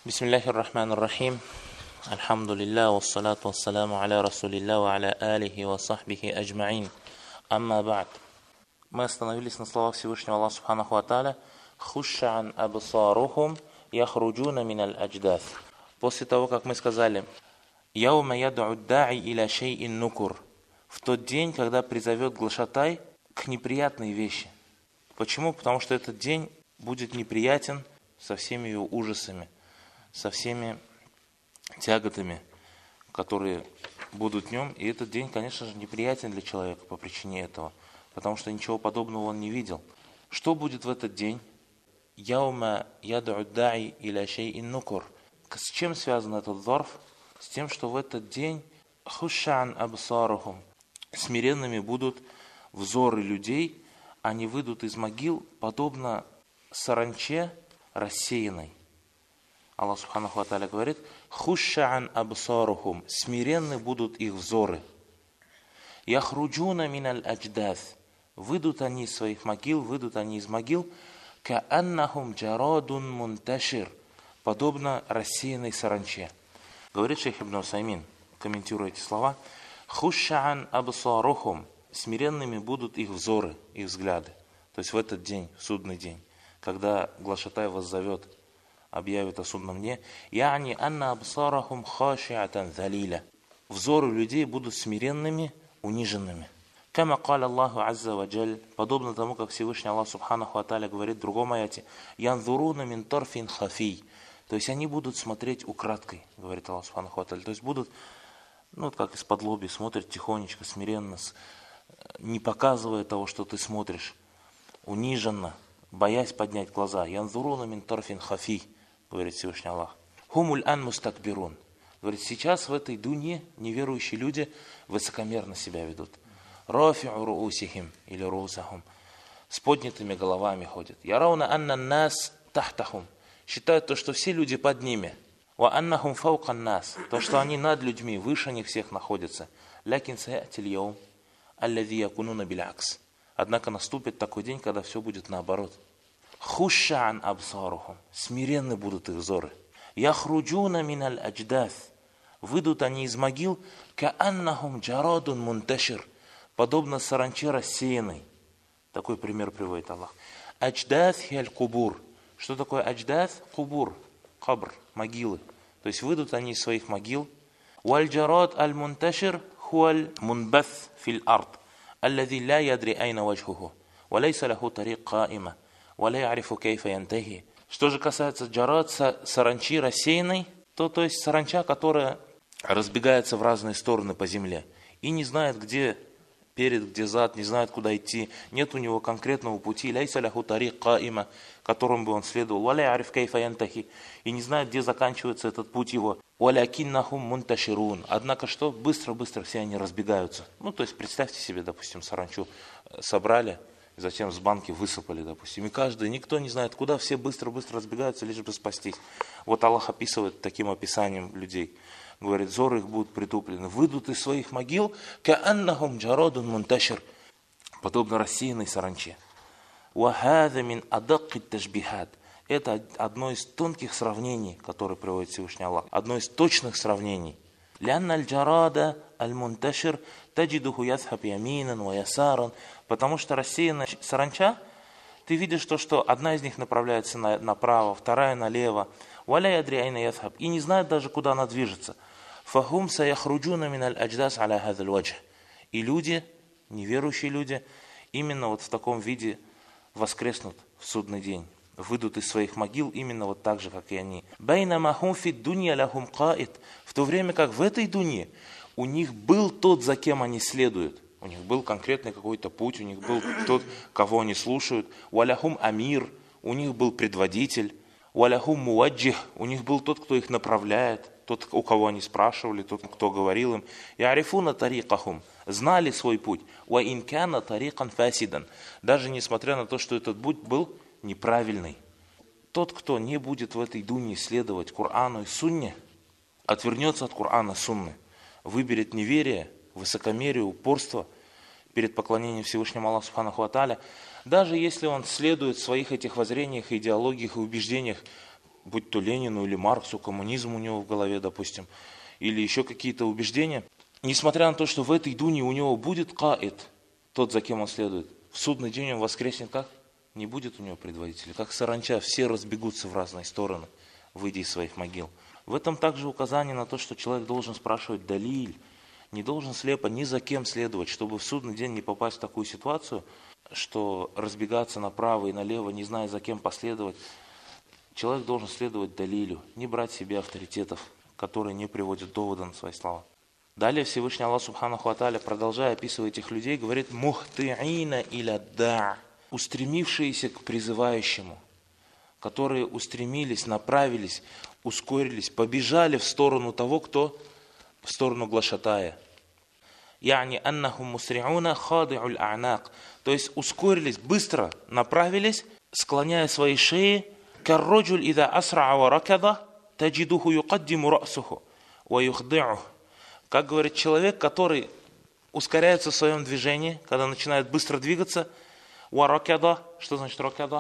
Бисмиллахир рахманир рахим. Альхамдулилля, вассалату вассаламу аля расулилля, ва аля алихи ва сахбихи аджмаин. Амма ба'д. Мы остановились на словах Всевышнего Аллаха Субханаху ва Тааля: «Хушша'ан абсарухум яхруджуна миналь адждас». После того, как мы сказали: «Яума яд'у да'и иля шей'ин нукур», в тот день, когда призовет глашатай к неприятной вещи. Почему? Потому что этот день будет неприятен со всеми его ужасами, со всеми тяготами, которые будут в нем. И этот день, конечно же, неприятен для человека по причине этого, потому что ничего подобного он не видел. Что будет в этот день? Яума яд'у да'и иля шей'ин нукур. С чем связан этот зарф? С тем, что в этот день хушша'ан абсарухум, смиренными будут взоры людей, они выйдут из могил, подобно саранче рассеянной. Аллах Субханаху ва Тааля говорит: хушша'ан абсарухум, смиренны будут их взоры. Яхруджуна миналь адждас, выйдут они из своих могил, выйдут они из могил, кааннахум джарадун мунташир, подобно рассеянной саранче. Говорит шейх Ибн Усаймин, комментируя эти слова: хушша'ан абсарухум, смиренными будут их взоры, их взгляды. То есть в этот день, в судный день, когда глашатай вас зовет, объявит о судном дне, я'ни анна абсарахум хаши'атан залиля, взоры людей будут смиренными, униженными. Кама каля Аллаху азза ва джаль, подобно тому, как Всевышний Аллах Субханаху ва Тааля говорит в другом аяте: янзуруна мин тарфин хафий, то есть они будут смотреть украдкой, говорит Аллах Субханаху ва Тааля, то есть будут, как из-под лоби смотрят тихонечко, смиренно, не показывая того, что ты смотришь, униженно, боясь поднять глаза. Янзуруна мин тарфин хафий, говорит Всевышний Аллах. Хумуль ан мустакбирун, говорит, сейчас в этой дунье неверующие люди высокомерно себя ведут. Рафи'у руусихим или руусахум, с поднятыми головами ходят. Ярауна анна нас тахтахум, считают то, что все люди под ними. Ва аннахум фаукан нас, то, что они над людьми, выше них всех находятся. Лякин саятиль яум алладзи якунуна билякс, однако наступит такой день, когда все будет наоборот. Хушша'ан абсарухум, смиренны будут их взоры. Яхруджуна миналь адждас, выйдут они из могил, кааннахум джарадун мунташир, подобно саранче рассеянной. Такой пример приводит Аллах. Адждас хиаль кубур. Что такое адждас? Кубур, кабр, могилы. То есть выйдут они из своих могил. Валь джарад аль мунташир хуаль мунбас фил ард, алладзи ла ядри айна ваджхуху, ва лейса лаху тарик каима, ва ла ярифу кейфа янтахи. Что же касается джарад, саранчи рассеянной, то есть саранча, которая разбегается в разные стороны по земле и не знает, где перед, где зад, не знает, куда идти, нет у него конкретного пути, лейса ляху тарик каима, которым бы он следовал, ва ла яриф кейфа янтахи, и не знает, где заканчивается этот путь его. Валякиннахум мунташирун, однако что? Быстро-быстро все они разбегаются. То есть представьте себе, допустим, саранчу собрали, затем с банки высыпали, допустим, и никто не знает куда, все быстро-быстро разбегаются, лишь бы спастись. Вот Аллах описывает таким описанием людей. Говорит, взоры их будут притуплены, выйдут из своих могил, кааннахум джарадун мунташир, подобно рассеянной саранче. Вахаза мин адакки ташбихат, это одно из тонких сравнений, которые приводит Всевышний Аллах, одно из точных сравнений. Лянна аль-джарада аль-мунташир таджидуху язхаб яминан ва ясаран, потому что рассеянная саранча, ты видишь то, что одна из них направляется направо, вторая налево, валя ядри айна язхаб, и не знает даже, куда она движется. Фахум саяхруджуна миналь адждас аля хазаль ваджх, и люди, неверующие люди, именно в таком виде воскреснут в судный день, выйдут из своих могил именно так же, как и они. Байнама хум фид дунья лахум каид, в то время как в этой дунье у них был тот, за кем они следуют. У них был конкретный какой-то путь, у них был тот, кого они слушают. Валяхум амир, у них был предводитель. Валяхум муаджих, у них был тот, кто их направляет, тот, у кого они спрашивали, тот, кто говорил им. Ярифуна тарикахум, знали свой путь. Ва инкана тарикан фасидан, даже несмотря на то, что этот путь был неправильный. Тот, кто не будет в этой дунье следовать Корану и Сунне, отвернется от Корана и Сунны, выберет неверие, высокомерие, упорство перед поклонением Всевышнему Аллаху Субханаху ва Тааля, даже если он следует в своих этих воззрениях, идеологиях и убеждениях будь то Ленину или Марксу, коммунизм у него в голове, допустим, или еще какие-то убеждения, несмотря на то, что в этой дуне у него будет каид, тот, за кем он следует, в судный день он воскреснет как? Не будет у него предводителя. Как саранча, все разбегутся в разные стороны, выйдя из своих могил. В этом также указание на то, что человек должен спрашивать далиль, не должен слепо ни за кем следовать, чтобы в судный день не попасть в такую ситуацию, что разбегаться направо и налево, не зная за кем последовать. Человек должен следовать далилю, не брать себе авторитетов, которые не приводят довода на свои слова. Далее Всевышний Аллах Субханаху ва Тааля, продолжая описывать этих людей, говорит: «Мухтиина иля да», устремившиеся к призывающему, которые устремились, направились, ускорились, побежали в сторону того, кто в сторону глашатая. «Яни аннахум мусри'уна хади'уль а'нак», то есть ускорились, быстро направились, склоняя свои шеи. «Карроджуль ида асра'a ва ракада, таджидуху юкаддиму ра'суху, ва юхди'ух». Как говорит человек, который ускоряется в своем движении, когда начинает быстро двигаться. «Ва ракада», что значит ракада?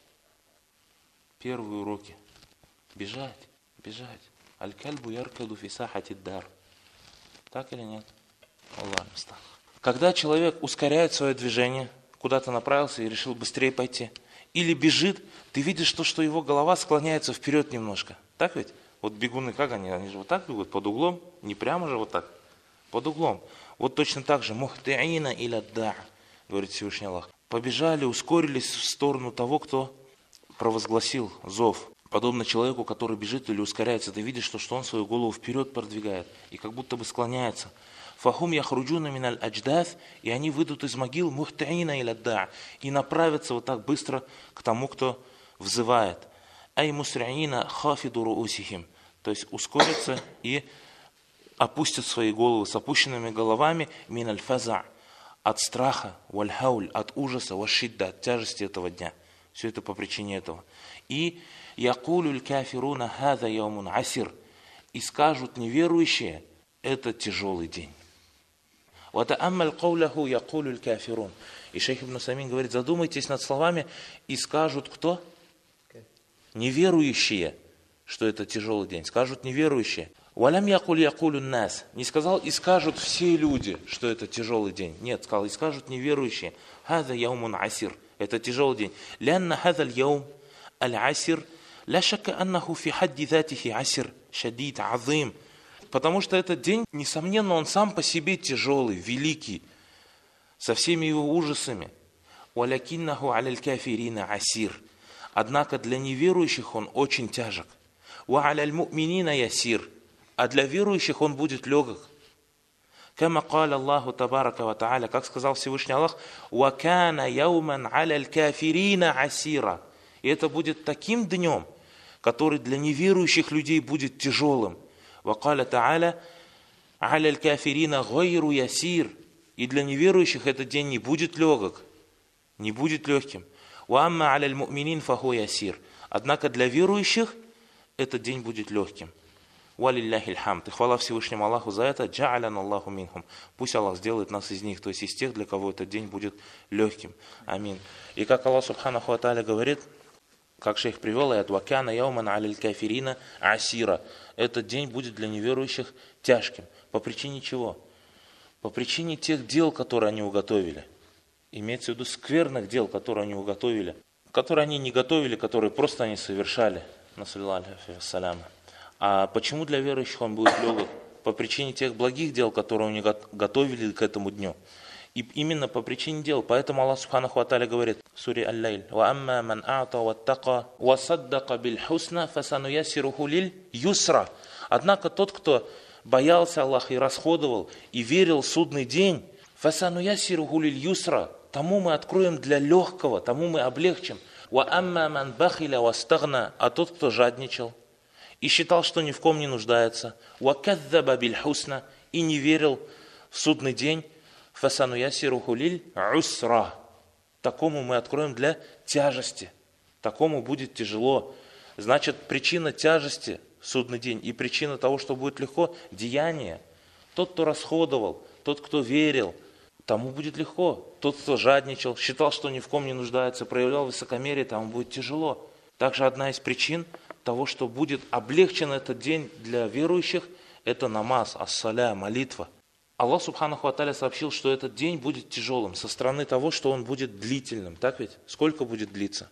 Первые уроки. Бежать, бежать. «Аль-кальбу яркаду фи сахати дар». Так или нет? Аллах мустах. Когда человек ускоряет свое движение, куда-то направился и решил быстрее пойти, или бежит, ты видишь то, что его голова склоняется вперед немножко. Так ведь? Вот бегуны, как они? Они же вот так бегут, под углом, не прямо же вот так, под углом. Вот точно так же, мухтиина иля да, говорит Всевышний Аллах. Побежали, ускорились в сторону того, кто провозгласил зов. Подобно человеку, который бежит или ускоряется, ты видишь, что он свою голову вперед продвигает и как будто бы склоняется. Фахум яхруджуна миналь адждаф, и они выйдут из могил мухтаина иля да, и направятся вот так быстро к тому, кто взывает. Ай мусриина хафиду руусихим, то есть ускорятся и опустят свои головы с опущенными головами миналь фаза, от страха, валь хауль, от ужаса, вашидда, от тяжести этого дня. Все это по причине этого. И якулюль кафируна хада яумун асир, и скажут неверующие, это тяжелый день. وَتَأَمَّلْ قَوْلَهُ يَقُولُ الْكَافِرُونَ. И шейх Ибн Усаймин говорит: задумайтесь над словами, и скажут кто? Неверующие, что это тяжелый день. Скажут неверующие. وَلَمْ يَقُلْ يَقُولُ النَّاسِ. Не сказал, и скажут все люди, что это тяжелый день. Нет, сказал, и скажут неверующие. هَذَا يَوْمٌ عَسِرٌ. Это тяжелый день. لأن هذا اليوم العسر لا شك أنه في حد ذاته عسر شديد عظيم. Потому что этот день, несомненно, он сам по себе тяжелый, великий, со всеми его ужасами. وَلَكِنَّهُ عَلَى الْكَافِرِينَ عَسِيرٌ. Однако для неверующих он очень тяжек. وَعَلَى الْمُؤْمِنِينَ يَسِيرٌ. А для верующих он будет легок. كما قال الله تبارك وتعالى, как сказал Всевышний Аллах: وَكَانَ يَوْمًا عَلَى الْكَافِرِينَ عَسِيرًا. И это будет таким днем, который для неверующих людей будет тяжелым. وَقَالَ تَعَالَى عَلَى الْكَافِرِينَ غَيْرُ يَسِيرٌ. И для неверующих этот день не будет легок, не будет легким. وَأَمَّا عَلَى الْمُؤْمِنِينَ فَهُوَ يَسِيرٌ. Однако для верующих этот день будет легким. وَلِلَّهِ الْحَمْدُ. И хвала Всевышнему Аллаху за это. جَعَلَنَ اللَّهُ مِنْهُمْ. Пусть Аллах сделает нас из них, то есть из тех, для кого этот день будет легким. Амин. И как Аллах Субханаху ва Тааля говорит, как шейх привел аят: وَكَانَ يَوْمًا عَلَى الْكَافِرِينَ عَسِيرًا. Этот день будет для неверующих тяжким. По причине чего? По причине тех дел, которые они уготовили. Имеется в виду скверных дел, которые они уготовили. Которые они не готовили, которые просто они совершали. А почему для верующих он будет легок? По причине тех благих дел, которые они готовили к этому дню. И именно по причине дел. Поэтому Аллах Субханаху ва Тааля говорит в суре Аль-Лайль: وَأَمَّا مَنْ أَعْطَى وَاتَّقَى وَصَدَّقَ بِالْحُسْنَى فَسَنُيَسِّرُهُ لِلْيُسْرَى. Однако тот, кто боялся Аллаха и расходовал, и верил в судный день, فَسَنُيَسِّرُهُ لِلْيُسْرَى, тому мы откроем для легкого, тому мы облегчим. وَأَمَّا مَنْ بَخِلَ وَاسْتَغْنَى. А тот, кто жадничал и считал, что ни в ком не нуждается, وَكَذَّبَ بِالْحُسْنَى, и не верил в судный день, فَسَنُيَسِّرُهُ لِلْعُسْرَى, такому мы откроем для тяжести, такому будет тяжело. Значит, причина тяжести в судный день и причина того, что будет легко, деяние. Тот, кто расходовал, тот, кто верил, тому будет легко. Тот, кто жадничал, считал, что ни в ком не нуждается, проявлял высокомерие, тому будет тяжело. Также одна из причин того, что будет облегчен этот день для верующих, это намаз, ас-саля, молитва. Аллах Субханаху ва Тааля сообщил, что этот день будет тяжелым со стороны того, что он будет длительным. Так ведь? Сколько будет длиться?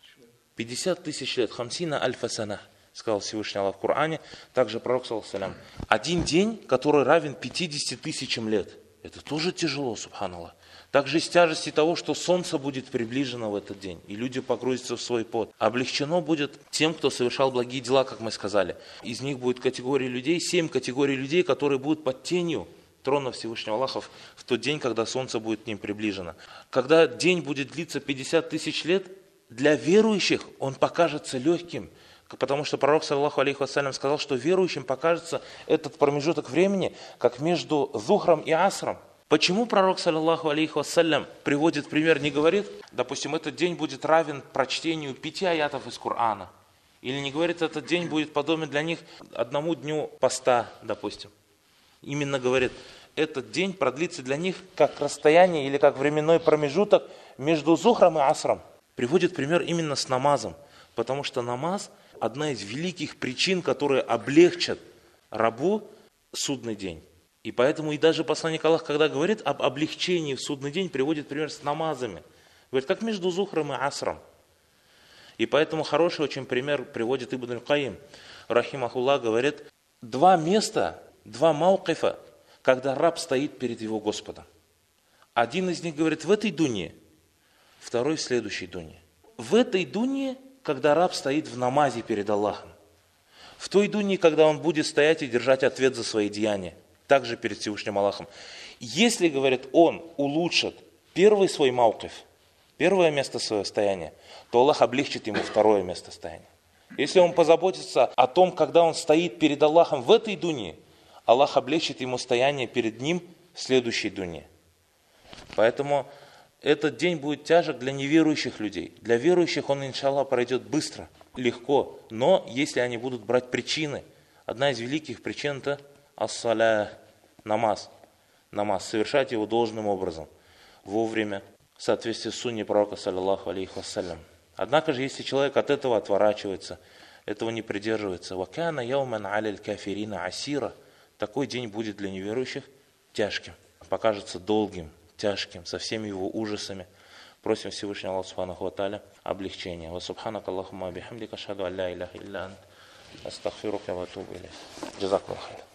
50 тысяч лет. Хамсина аль-фасана, сказал Всевышний Аллах в Коране. Также пророк, саллаллаху. Один день, который равен 50 тысячам лет. Это тоже тяжело, субханаллах. Также из тяжести того, что солнце будет приближено в этот день, и люди погрузятся в свой пот. Облегчено будет тем, кто совершал благие дела, как мы сказали. Из них будет категория людей, 7 категорий людей, которые будут под тенью трона Всевышнего Аллаха в тот день, когда солнце будет к ним приближено. Когда день будет длиться 50 тысяч лет, для верующих он покажется легким, потому что пророк, саллаллаху алейхи вассалям, сказал, что верующим покажется этот промежуток времени, как между зухром и асром. Почему пророк, саллаллаху алейхи вассалям, приводит пример, не говорит, допустим, этот день будет равен прочтению 5 аятов из Корана, или не говорит, этот день будет подобен для них 1 дню поста, допустим. Именно говорит, этот день продлится для них как расстояние или как временной промежуток между зухром и асром. Приводит пример именно с намазом, потому что намаз – одна из великих причин, которые облегчат рабу судный день. И поэтому и даже посланник Аллаха, когда говорит об облегчении в судный день, приводит пример с намазами. Говорит, как между зухром и асром. И поэтому хороший очень пример приводит Ибн аль-Каим. Рахимахуллах говорит, 2 места, 2 маукифа, когда раб стоит перед его Господом. Один из них говорит в этой дуне, второй в следующей дуне. В этой дуне, когда раб стоит в намазе перед Аллахом. В той дуне, когда он будет стоять и держать ответ за свои деяния. Также перед Всевышним Аллахом. Если, говорит, он улучшит первый свой маукиф, первое место своего стояния, то Аллах облегчит ему второе место стояния. Если он позаботится о том, когда он стоит перед Аллахом в этой дуне, Аллах облегчит ему стояние перед ним в следующей дуне. Поэтому этот день будет тяжек для неверующих людей. Для верующих он, иншаллах, пройдет быстро, легко. Но если они будут брать причины, одна из великих причин это ас-саля, намаз. Намаз, совершать его должным образом, вовремя, в соответствии с сунной пророка, саллаллаху алейхи вассалям. Однако же, если человек от этого отворачивается, этого не придерживается, вакана яуман аляль кафирина асира, такой день будет для неверующих тяжким, покажется долгим, тяжким, со всеми его ужасами. Просим Всевышнего Аллаха Субханаху ва Тааля облегчения. Ва субханака Аллахумма бихамдика ашхаду ан ла иляха илля ант астагфирука ва атубу илейк. Джазакаллаху хайран.